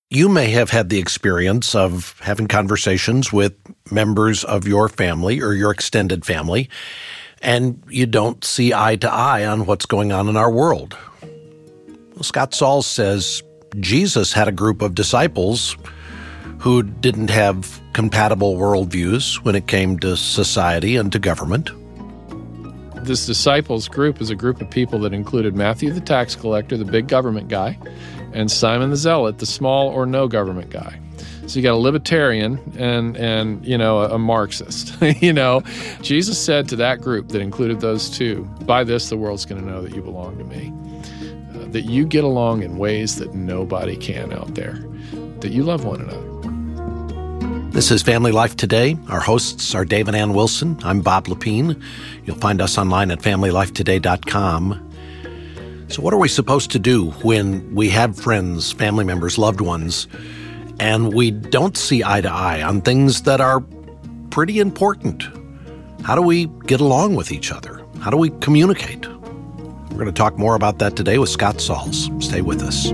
You may have had the experience of having conversations with members of your family or your extended family, and you don't see eye to eye on what's going on in our world. Well, Scott Sauls says Jesus had a group of disciples who didn't have compatible worldviews when it came to society and to government. This disciples group is a group of people that included Matthew the tax collector, the big government guy, and Simon the Zealot, the small or no government guy. So you got a libertarian and a Marxist. Jesus said to that group that included those two, by this the world's going to know that you belong to me, that you get along in ways that nobody can out there, that you love one another. This is Family Life Today. Our hosts are Dave and Ann Wilson. I'm Bob Lepine. You'll find us online at FamilyLifeToday.com. So what are we supposed to do when we have friends, family members, loved ones, and we don't see eye to eye on things that are pretty important? How do we get along with each other? How do we communicate? We're going to talk more about that today with Scott Sauls. Stay with us.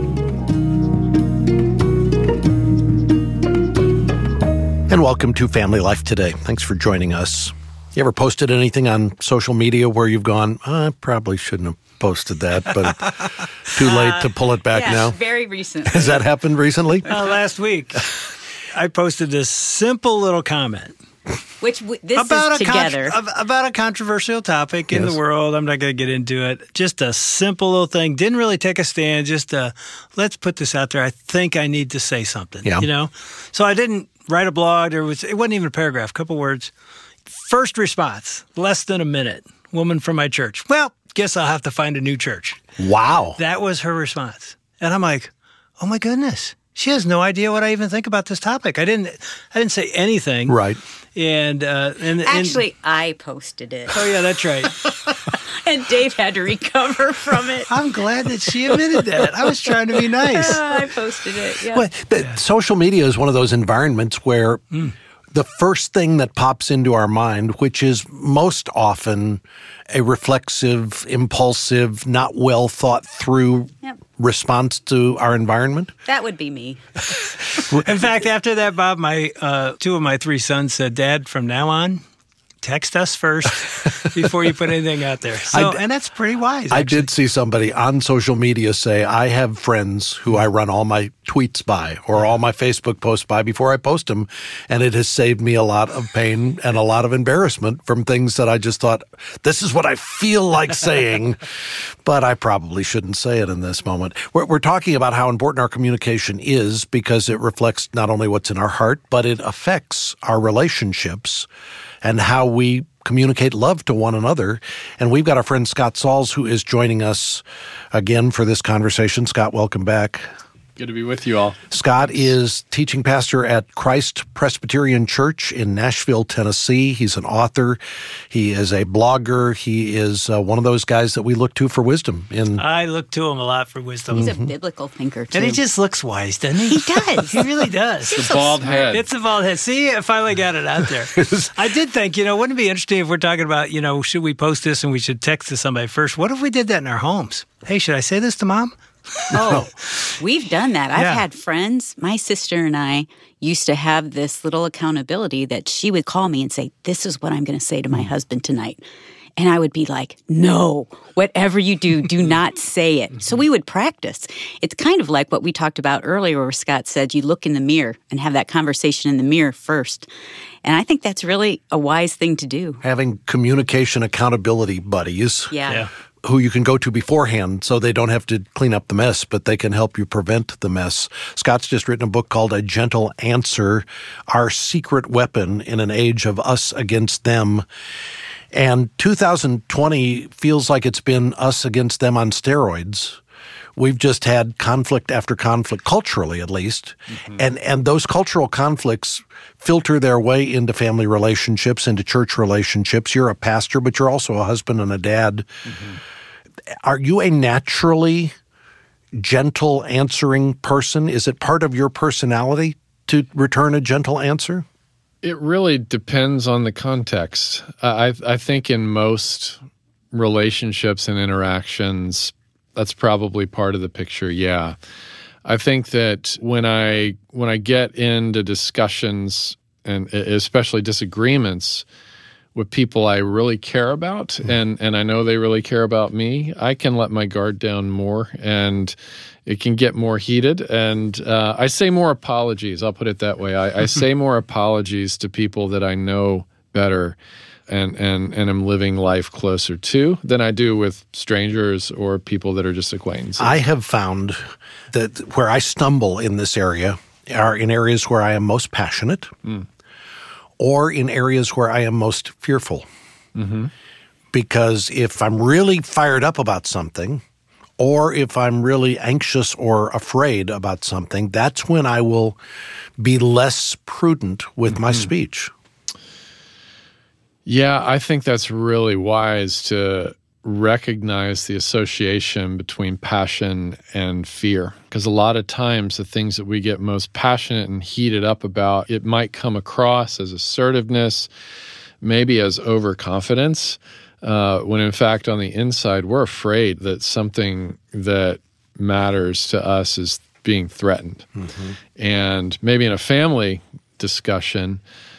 And welcome to Family Life Today. Thanks for joining us. You ever posted anything on social media where you've gone, I probably shouldn't have posted that, but too late to pull it back now? Very recently. Has that happened recently? Last week, I posted this simple little comment. This is together. About a controversial topic in the world. I'm not going to get into it. Just a simple little thing. Didn't really take a stand. Just let's put this out there. I think I need to say something. Yeah. So I didn't write a blog. It wasn't even a paragraph, a couple words. First response, less than a minute. Woman from my church. Well, guess I'll have to find a new church. Wow. That was her response. And I'm like, oh my goodness. She has no idea what I even think about this topic. I didn't say anything. Right. And actually, I posted it. Oh yeah, that's right. And Dave had to recover from it. I'm glad that she admitted that. I was trying to be nice. I posted it. Yeah. But social media is one of those environments where the first thing that pops into our mind, which is most often a reflexive, impulsive, not well thought through response to our environment. That would be me. In fact, after that, Bob, two of my three sons said, Dad, from now on, text us first before you put anything out there. And that's pretty wise, actually. I did see somebody on social media say, I have friends who I run all my tweets by or all my Facebook posts by before I post them, and it has saved me a lot of pain and a lot of embarrassment from things that I just thought, this is what I feel like saying, but I probably shouldn't say it in this moment. We're talking about how important our communication is because it reflects not only what's in our heart, but it affects our relationships and how we communicate love to one another. And we've got our friend Scott Sauls who is joining us again for this conversation. Scott, welcome back. Good to be with you all. Scott is teaching pastor at Christ Presbyterian Church in Nashville, Tennessee. He's an author. He is a blogger. He is one of those guys that we look to for wisdom. I look to him a lot for wisdom. He's a biblical thinker, too. And he just looks wise, doesn't he? He does. He really does. It's a bald head. It's a bald head. See, I finally got it out there. I did think, wouldn't it be interesting if we're talking about, should we post this and we should text to somebody first? What if we did that in our homes? Hey, should I say this to Mom? Oh, we've done that. I've had friends. My sister and I used to have this little accountability that she would call me and say, this is what I'm going to say to my husband tonight. And I would be like, no, whatever you do not say it. So we would practice. It's kind of like what we talked about earlier where Scott said you look in the mirror and have that conversation in the mirror first. And I think that's really a wise thing to do. Having communication accountability buddies. Yeah. Who you can go to beforehand so they don't have to clean up the mess, but they can help you prevent the mess. Scott's just written a book called A Gentle Answer, Our Secret Weapon in an Age of Us Against Them. And 2020 feels like it's been us against them on steroids. We've just had conflict after conflict, culturally at least, and those cultural conflicts filter their way into family relationships, into church relationships. You're a pastor, but you're also a husband and a dad. Are you a naturally gentle answering person? Is it part of your personality to return a gentle answer? It really depends on the context. I think in most relationships and interactions, that's probably part of the picture, yeah. I think that when I get into discussions and especially disagreements with people I really care about, and I know they really care about me, I can let my guard down more, and it can get more heated. And I say more apologies. I'll put it that way. I say more apologies to people that I know better and am living life closer to than I do with strangers or people that are just acquaintances. I have found that where I stumble in this area are in areas where I am most passionate or in areas where I am most fearful. Mm-hmm. Because if I'm really fired up about something, or if I'm really anxious or afraid about something, that's when I will be less prudent with my speech. Yeah, I think that's really wise to recognize the association between passion and fear. Because a lot of times the things that we get most passionate and heated up about, it might come across as assertiveness, maybe as overconfidence, when in fact on the inside we're afraid that something that matters to us is being threatened. Mm-hmm. And maybe in a family discussion,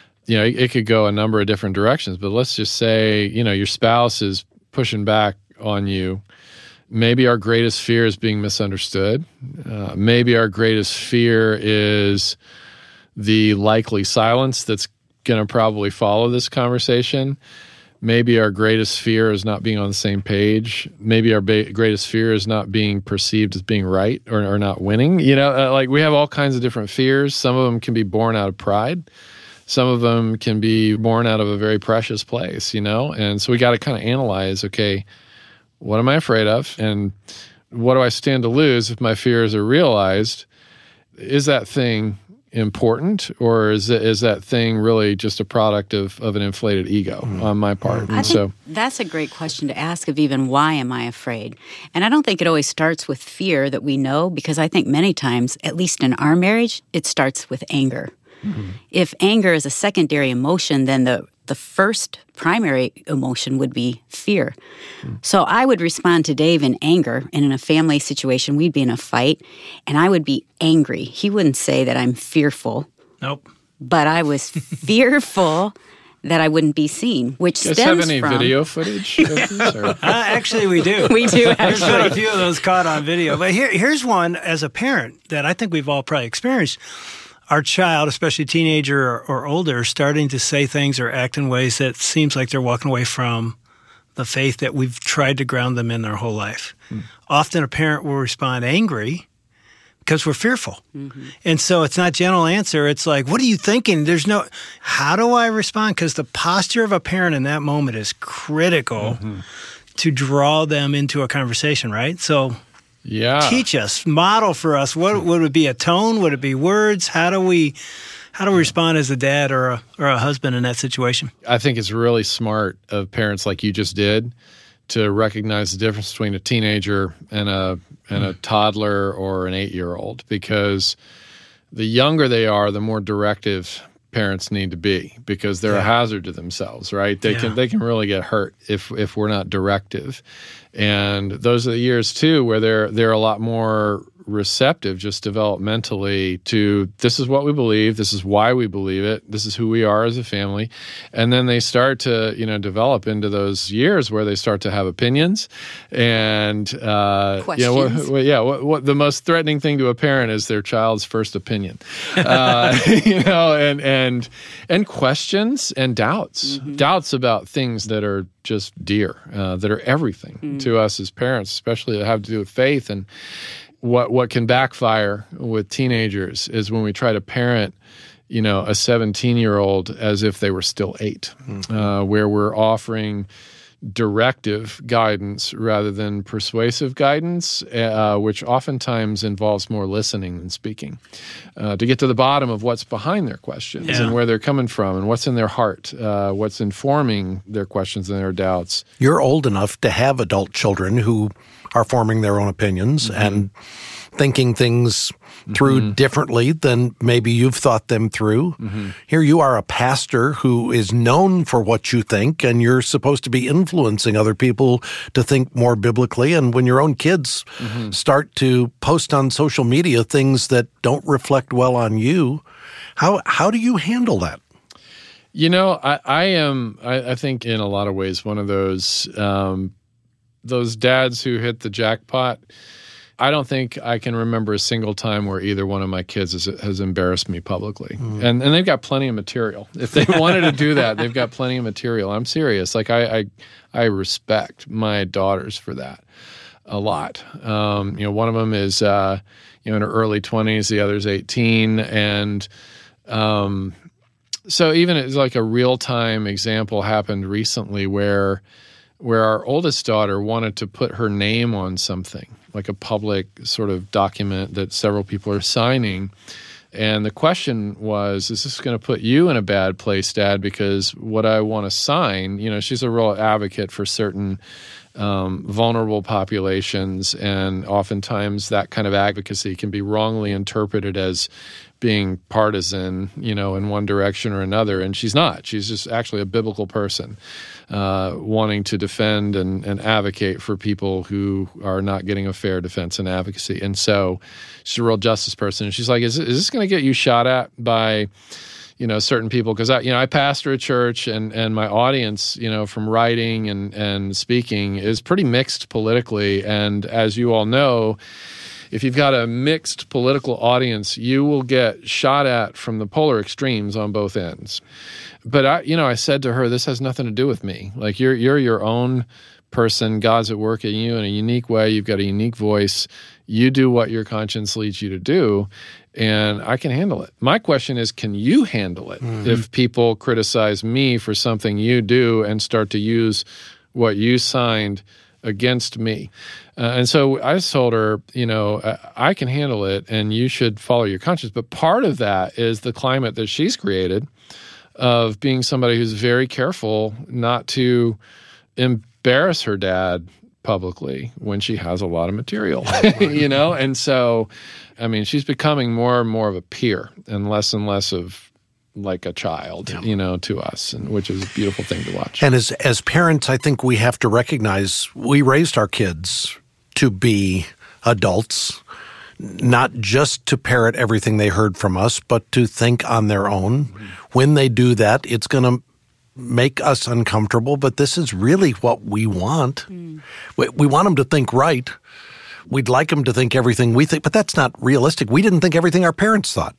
it could go a number of different directions, but let's just say, your spouse is pushing back on you. Maybe our greatest fear is being misunderstood. Maybe our greatest fear is the likely silence that's going to probably follow this conversation. Maybe our greatest fear is not being on the same page. Maybe our greatest fear is not being perceived as being right or not winning. We have all kinds of different fears. Some of them can be born out of pride. Some of them can be born out of a very precious place, And so we got to kind of analyze, okay, what am I afraid of? And what do I stand to lose if my fears are realized? Is that thing important, or is that thing really just a product of an inflated ego on my part? I think that's a great question to ask of even why am I afraid? And I don't think it always starts with fear that we know, because I think many times, at least in our marriage, it starts with anger. Mm-hmm. If anger is a secondary emotion, then the first primary emotion would be fear. Mm-hmm. So I would respond to Dave in anger, and in a family situation, we'd be in a fight, and I would be angry. He wouldn't say that I'm fearful. Nope. But I was fearful that I wouldn't be seen, which stems from... Do you guys have any video footage of this? Actually, we do. We do, actually. There's been a few of those caught on video. But here's one as a parent that I think we've all probably experienced. Our child, especially teenager or older, starting to say things or act in ways that seems like they're walking away from the faith that we've tried to ground them in their whole life. Often a parent will respond angry because we're fearful. Mm-hmm. And so it's not gentle answer. It's like, what are you thinking? How do I respond? Because the posture of a parent in that moment is critical to draw them into a conversation, right? So... yeah. Teach us, model for us. What would it be? A tone? Would it be words? How do we respond as a dad or a husband in that situation? I think it's really smart of parents like you just did to recognize the difference between a teenager and a toddler or an 8-year-old, because the younger they are, the more directive parents need to be, because they're a hazard to themselves, right? They can really get hurt if we're not directive. And those are the years too where they're a lot more receptive just developmentally to, this is what we believe, this is why we believe it, this is who we are as a family. And then they start to, develop into those years where they start to have opinions and questions. What the most threatening thing to a parent is their child's first opinion. And questions and doubts. Mm-hmm. Doubts about things that are just dear, that are everything to us as parents, especially that have to do with faith. And what can backfire with teenagers is when we try to parent, a 17-year-old as if they were still 8, where we're offering directive guidance rather than persuasive guidance, which oftentimes involves more listening than speaking, to get to the bottom of what's behind their questions and where they're coming from and what's in their heart, what's informing their questions and their doubts. You're old enough to have adult children who are forming their own opinions and thinking things through differently than maybe you've thought them through. Here you are, a pastor who is known for what you think, and you're supposed to be influencing other people to think more biblically. And when your own kids start to post on social media things that don't reflect well on you, how do you handle that? You know, I think in a lot of ways one of those dads who hit the jackpot. I don't think I can remember a single time where either one of my kids has embarrassed me publicly. And they've got plenty of material. If they wanted to do that, they've got plenty of material. I'm serious. Like I respect my daughters for that a lot. One of them is in her early 20s, the other's 18, and so even it's like a real-time example happened recently where our oldest daughter wanted to put her name on something, like a public sort of document that several people are signing. And the question was, is this going to put you in a bad place, Dad? Because what I want to sign, she's a real advocate for certain vulnerable populations, and oftentimes that kind of advocacy can be wrongly interpreted as being partisan, in one direction or another. And she's not. She's just actually a biblical person wanting to defend and advocate for people who are not getting a fair defense and advocacy. And so she's a real justice person. And she's like, is this going to get you shot at by certain people? Because I pastor a church, and my audience, from writing and speaking is pretty mixed politically. And as you all know, if you've got a mixed political audience, you will get shot at from the polar extremes on both ends. But I said to her, this has nothing to do with me. Like you're your own person. God's at work in you in a unique way. You've got a unique voice. You do what your conscience leads you to do, and I can handle it. My question is, can you handle it if people criticize me for something you do and start to use what you signed against me? And so I just told her, I can handle it, and you should follow your conscience. But part of that is the climate that she's created of being somebody who's very careful not to embarrass her dad publicly when she has a lot of material, And so, she's becoming more and more of a peer and less of like a child, to us, and which is a beautiful thing to watch. And as parents, I think we have to recognize we raised our kids to be adults, not just to parrot everything they heard from us, but to think on their own. When they do that, it's going to make us uncomfortable, but this is really what we want. We want them to think right. We'd like them to think everything we think, but that's not realistic. We didn't think everything our parents thought.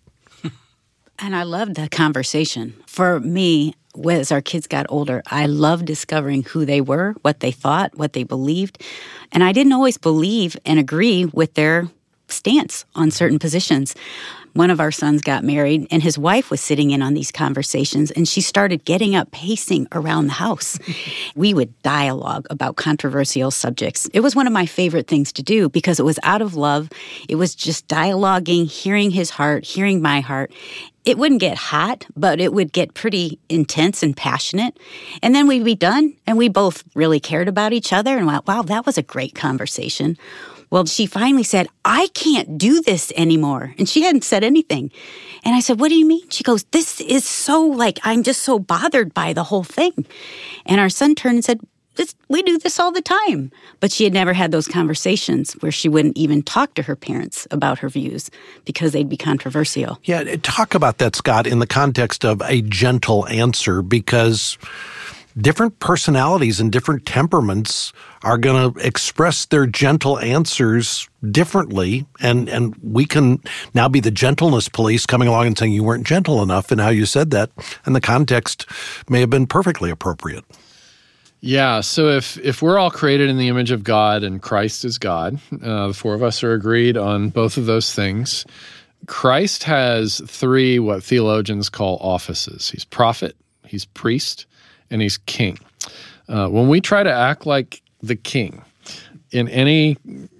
And I loved the conversation. For me, as our kids got older, I loved discovering who they were, what they thought, what they believed. And I didn't always believe and agree with their stance on certain positions. One of our sons got married, and his wife was sitting in on these conversations, and she started getting up, pacing around the house. We would dialogue about controversial subjects. It was one of my favorite things to do because it was out of love. It was just dialoguing, hearing his heart, hearing my heart. It wouldn't get hot, but it would get pretty intense and passionate. And then we'd be done, and we both really cared about each other and went, wow, that was a great conversation. Well, she finally said, I can't do this anymore. And she hadn't said anything. And I said, what do you mean? She goes, this is so I'm just so bothered by the whole thing. And our son turned and said, we do this all the time. But she had never had those conversations where she wouldn't even talk to her parents about her views because they'd be controversial. Yeah, talk about that, Scott, in the context of a gentle answer, because different personalities and different temperaments are going to express their gentle answers differently. And we can now be the gentleness police coming along and saying you weren't gentle enough in how you said that. And the context may have been perfectly appropriate. Yeah, so if we're all created in the image of God and Christ is God, the four of us are agreed on both of those things. Christ has three what theologians call offices. He's prophet, he's priest, and he's king. When we try to act like the king in any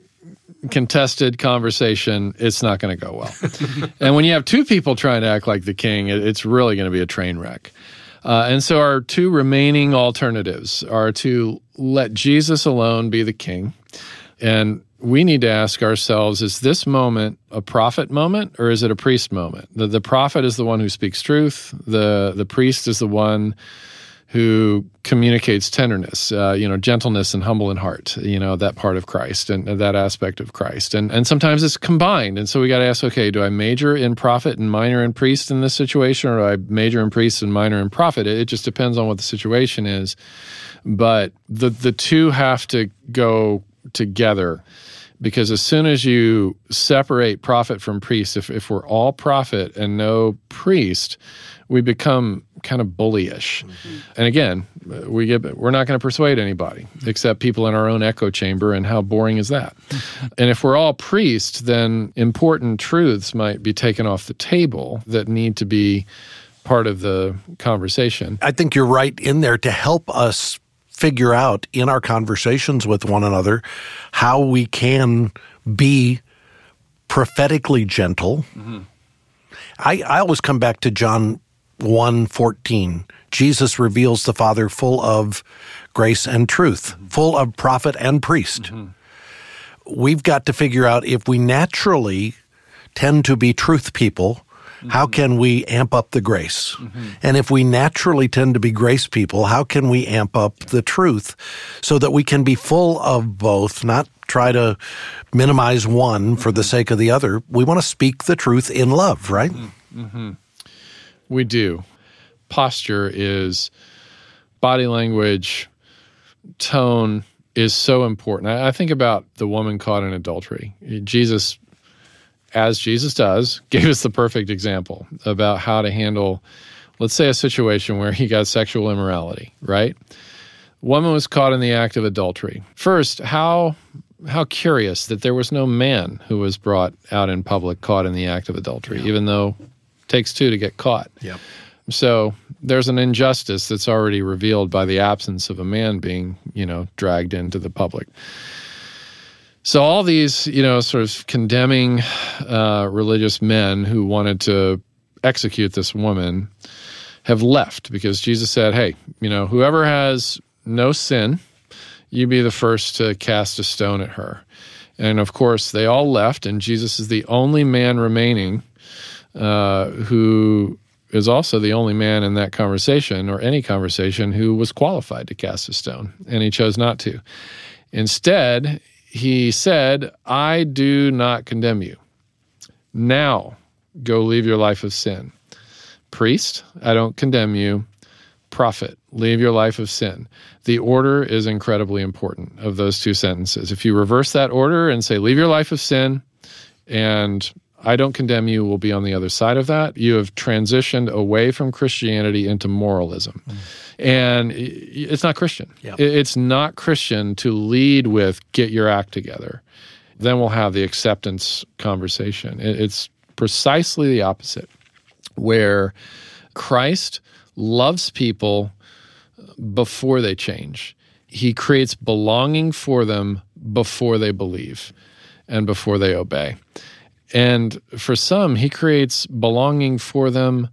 contested conversation, it's not going to go well. And when you have two people trying to act like the king, it's really going to be a train wreck. And so our two remaining alternatives are to let Jesus alone be the king, And we need to ask ourselves, is this moment a prophet moment or is it a priest moment? The prophet is the one who speaks truth. The priest is the one who communicates tenderness, gentleness and humble in heart, that part of Christ and that aspect of Christ. And sometimes it's combined. And so we got to ask, okay, do I major in prophet and minor in priest in this situation, or do I major in priest and minor in prophet? It just depends on what the situation is. But the two have to go together, because as soon as you separate prophet from priest, if we're all prophet and no priest, we become kind of bullyish. Mm-hmm. And again, we're not going to persuade anybody except people in our own echo chamber, and how boring is that? And if we're all priests, then important truths might be taken off the table that need to be part of the conversation. I think you're right in there to help us figure out in our conversations with one another how we can be prophetically gentle. Mm-hmm. I always come back to John 1:14. Jesus reveals the Father full of grace and truth, mm-hmm. full of prophet and priest. Mm-hmm. We've got to figure out, if we naturally tend to be truth people, mm-hmm. how can we amp up the grace? Mm-hmm. And if we naturally tend to be grace people, how can we amp up the truth so that we can be full of both, not try to minimize one for the sake of the other? We want to speak the truth in love, right? Mm-hmm. We do. Posture is body language, tone is so important. I think about the woman caught in adultery. Jesus, as Jesus does, gave us the perfect example about how to handle, let's say, a situation where he got sexual immorality, right? Woman was caught in the act of adultery. First, how curious that there was no man who was brought out in public caught in the act of adultery, even though it takes two to get caught. Yep. So there's an injustice that's already revealed by the absence of a man being, dragged into the public. So all these, sort of condemning religious men who wanted to execute this woman have left, because Jesus said, hey, whoever has no sin, you be the first to cast a stone at her. And of course, they all left, and Jesus is the only man remaining who is also the only man in that conversation, or any conversation, who was qualified to cast a stone, and he chose not to. Instead, he said, I do not condemn you. Now, go leave your life of sin. Priest, I don't condemn you. Prophet, leave your life of sin. The order is incredibly important of those two sentences. If you reverse that order and say, leave your life of sin, and I don't condemn you, will be on the other side of that, you have transitioned away from Christianity into moralism. Mm. And it's not Christian. Yep. It's not Christian to lead with, get your act together. Then we'll have the acceptance conversation. It's precisely the opposite, where Christ loves people before they change. He creates belonging for them before they believe and before they obey. And for some, he creates belonging for them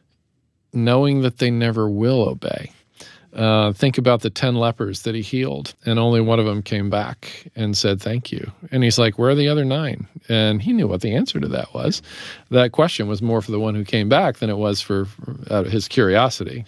knowing that they never will obey. Think about the 10 lepers that he healed, and only one of them came back and said, thank you. And he's like, where are the other 9? And he knew what the answer to that was. That question was more for the one who came back than it was for his curiosity.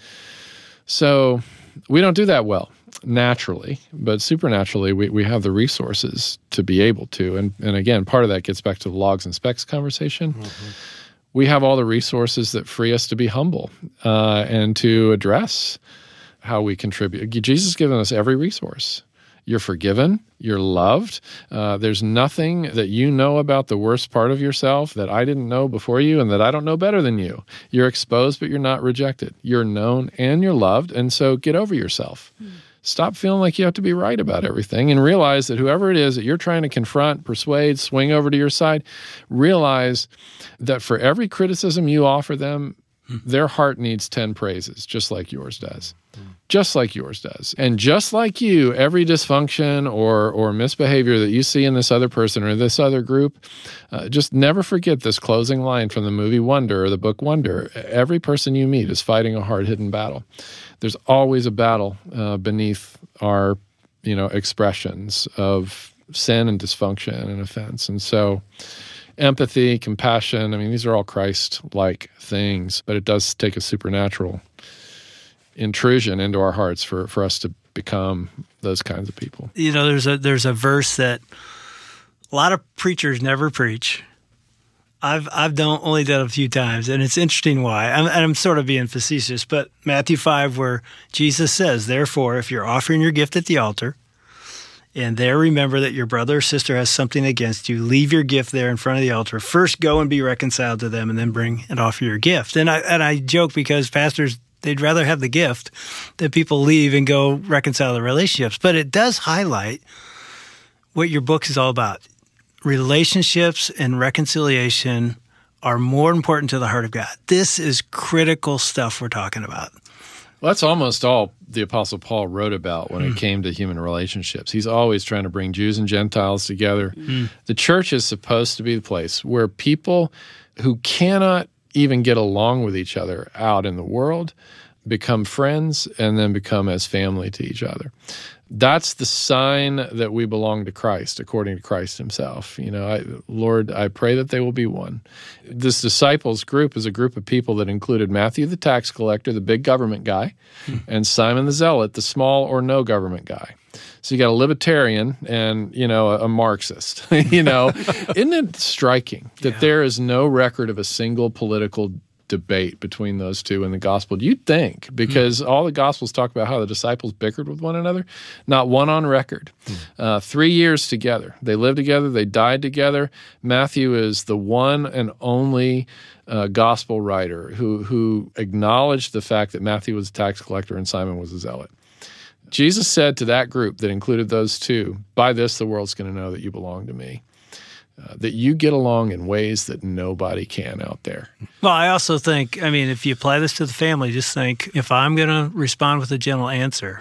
So we don't do that well, naturally, but supernaturally, we have the resources to be able to. And again, part of that gets back to the logs and specs conversation. Mm-hmm. We have all the resources that free us to be humble and to address how we contribute. Jesus has given us every resource. You're forgiven. You're loved. There's nothing that you know about the worst part of yourself that I didn't know before you and that I don't know better than you. You're exposed, but you're not rejected. You're known and you're loved, and so get over yourself. Stop feeling like you have to be right about everything, and realize that whoever it is that you're trying to confront, persuade, swing over to your side, realize that for every criticism you offer them, their heart needs 10 praises, just like yours does. Just like yours does. And just like you, every dysfunction or misbehavior that you see in this other person or this other group, just never forget this closing line from the movie Wonder or the book Wonder. Every person you meet is fighting a hard-hidden battle. There's always a battle beneath our, expressions of sin and dysfunction and offense. And so empathy, compassion, I mean, these are all Christ-like things, but it does take a supernatural intrusion into our hearts for us to become those kinds of people. You know, there's a verse that a lot of preachers never preach. I've only done it a few times, and it's interesting why. I'm sort of being facetious, but Matthew 5, where Jesus says, "Therefore, if you're offering your gift at the altar, and there remember that your brother or sister has something against you, leave your gift there in front of the altar. First go and be reconciled to them, and then bring and offer your gift." And I joke because pastors, they'd rather have the gift than people leave and go reconcile the relationships. But it does highlight what your book is all about. Relationships and reconciliation are more important to the heart of God. This is critical stuff we're talking about. Well, that's almost all the Apostle Paul wrote about when it came to human relationships. He's always trying to bring Jews and Gentiles together. The church is supposed to be the place where people who cannot even get along with each other out in the world become friends and then become as family to each other. That's the sign that we belong to Christ, according to Christ himself. You know, Lord, I pray that they will be one. This disciples group is a group of people that included Matthew the tax collector, the big government guy, and Simon the Zealot, the small or no government guy. So you got a libertarian and, you know, a Marxist. You know, isn't it striking that there is no record of a single political debate between those two in the gospel? You'd think, because all the gospels talk about how the disciples bickered with one another. Not one on record. 3 years together. They lived together. They died together. Matthew is the one and only gospel writer who acknowledged the fact that Matthew was a tax collector and Simon was a zealot. Jesus said to that group that included those two, "By this the world's going to know that you belong to me." That you get along in ways that nobody can out there. Well, I also think, I mean, if you apply this to the family, just think, if I'm going to respond with a gentle answer,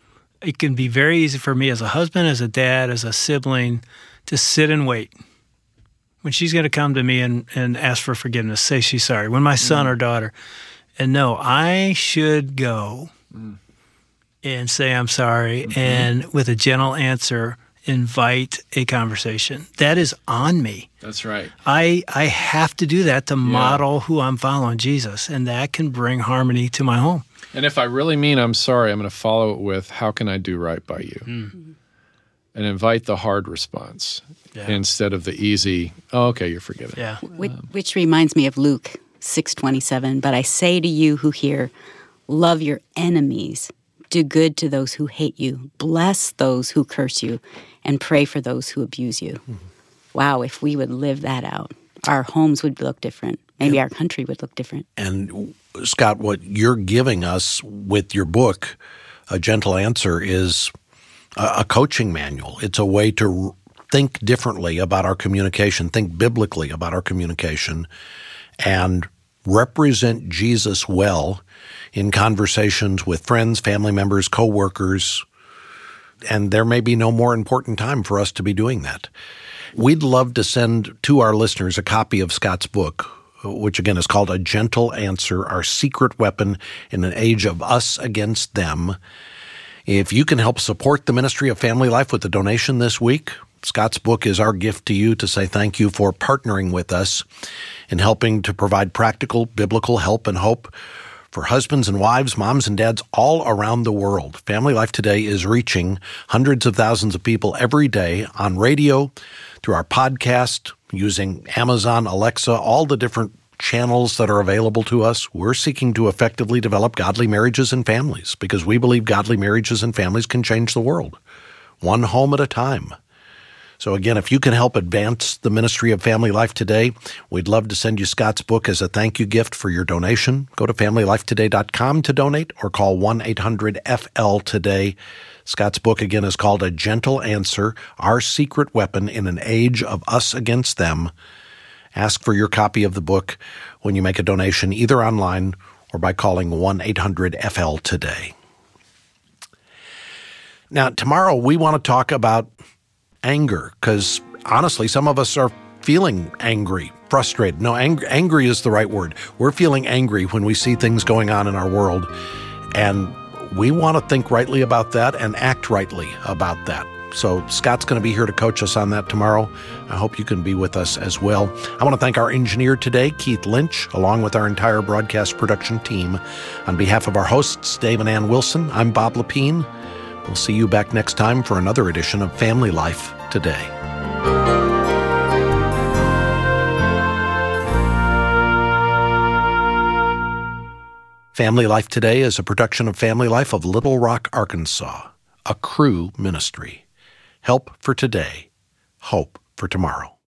it can be very easy for me as a husband, as a dad, as a sibling, to sit and wait. When she's going to come to me and ask for forgiveness, say she's sorry. When my son or daughter, and no, I should go and say I'm sorry, and with a gentle answer, invite a conversation. That is on me. That's right. I have to do that to model who I'm following, Jesus, and that can bring harmony to my home. And if I really mean I'm sorry, I'm going to follow it with, how can I do right by you? And invite the hard response instead of the easy, oh, okay, you're forgiven. Yeah. Which reminds me of Luke 6:27, "But I say to you who hear, love your enemies, do good to those who hate you, bless those who curse you, and pray for those who abuse you." Wow, if we would live that out, our homes would look different. Maybe our country would look different. And Scott, what you're giving us with your book, A Gentle Answer, is a coaching manual. It's a way to think differently about our communication, think biblically about our communication, and represent Jesus well in conversations with friends, family members, coworkers, and there may be no more important time for us to be doing that. We'd love to send to our listeners a copy of Scott's book, which again is called A Gentle Answer, Our Secret Weapon in an Age of Us Against Them. If you can help support the Ministry of Family Life with a donation this week, Scott's book is our gift to you to say thank you for partnering with us in helping to provide practical biblical help and hope for husbands and wives, moms and dads all around the world. Family Life Today is reaching hundreds of thousands of people every day on radio, through our podcast, using Amazon, Alexa, all the different channels that are available to us. We're seeking to effectively develop godly marriages and families because we believe godly marriages and families can change the world, one home at a time. So again, if you can help advance the ministry of Family Life Today, we'd love to send you Scott's book as a thank you gift for your donation. Go to FamilyLifeToday.com to donate or call 1-800-FL-TODAY. Scott's book, again, is called A Gentle Answer, Our Secret Weapon in an Age of Us Against Them. Ask for your copy of the book when you make a donation, either online or by calling 1-800-FL-TODAY. Now, tomorrow we want to talk about anger, because honestly, some of us are feeling angry, frustrated. No, angry is the right word. We're feeling angry when we see things going on in our world, and we want to think rightly about that and act rightly about that. So Scott's going to be here to coach us on that tomorrow. I hope you can be with us as well. I want to thank our engineer today, Keith Lynch, along with our entire broadcast production team. On behalf of our hosts, Dave and Ann Wilson, I'm Bob Lepine. We'll see you back next time for another edition of Family Life Today. Family Life Today is a production of Family Life of Little Rock, Arkansas, a Cru ministry. Help for today, hope for tomorrow.